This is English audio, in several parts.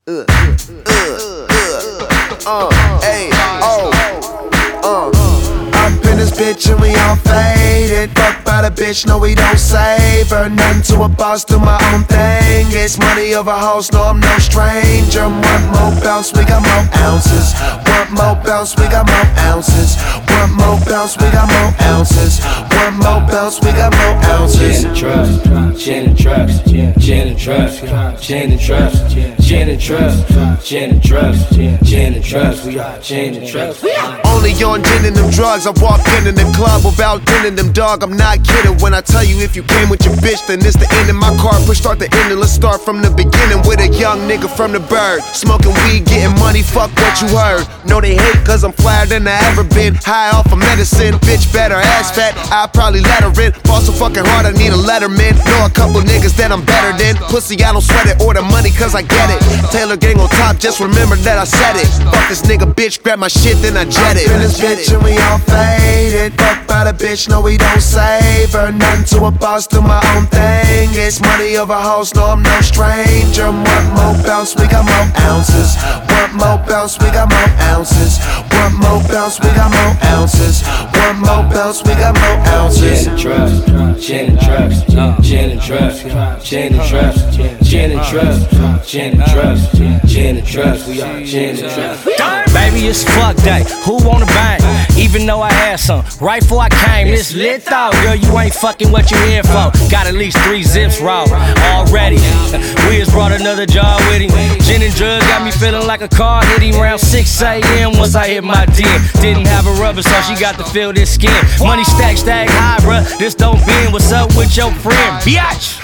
Up in this bitch and we all faded. Fuck by the bitch, no we don't save her. Nothing to a boss, do my own thing. It's money over hoes, no I'm no stranger. One more bounce, we got more ounces. One more bounce, we got more ounces. One more bounce, we got more ounces. One more bounce, we got more ounces. Gin and trust, gin and trust, gin and trust, gin and trust, gin and trust, gin and trust, gin and trust. We got gin and trust. Only on gin and them drugs. I walk in the club without dinning them, dog. I'm not kidding when I tell you if you came with your bitch, then it's the end of my car. Push start the ending. Let's start from the beginning with a young nigga from the bird. Smoking weed, getting money, fuck what you heard. No, they hate cause I'm flyer than I ever been. High off of medicine, bitch better ass fat. I probably let her in. Fall so fucking hard, I need a letterman. Know a couple niggas that I'm better than. Pussy, I don't sweat it or the money cause I get it. Taylor gang on top, just remember that I said it. Fuck this nigga, bitch, grab my shit, then I jet it. In this bitch and we all faded. Fuck by the bitch, no we don't save her. Nothing to a boss, do my own thing. It's money over hoes, no I'm no stranger. One more bounce, we got more ounces. One more bounce, we got more ounces. One more bounce, we got more ounces. One more bounce, we got more ounces. Gin and trust, gin and trust, gin and trust, gin and trust, gin and trust, gin and trust, gin and trust. We are gin and trust. Baby, it's fuck day. Who wanna bang? Even though I had some right before I came. It's lit though, girl. You ain't fucking what you here for. Got at least 3 zips raw already. Wiz brought another jar with him. Gin and drugs got me feeling like a car hit him around 6 a.m. Once I hit my den, didn't have a rubber, so she got to feel this skin. Money stack high, bruh. This don't bend. What's up with your friend, biatch?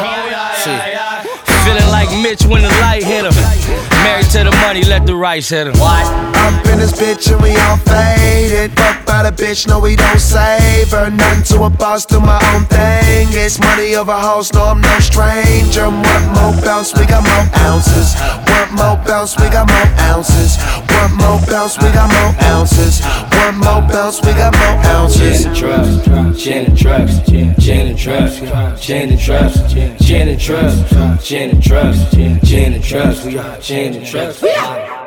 Feeling like Mitch when the light hit him. Married to the money, let the rice hit him. What? Up in this bitch and we all faded. Fuck by the bitch, no we don't save her. Nothing to a boss, do my own thing. It's money over hoes, no I'm no stranger. One more bounce, we got more ounces. One more bounce, we got more ounces. One more bounce, we got more ounces. One more bounce, we got more ounces. Gin and trust, gin and trust, gin and trust, gin and trust, gin and trust, gin and trust, gin and trust. We are gin and trust.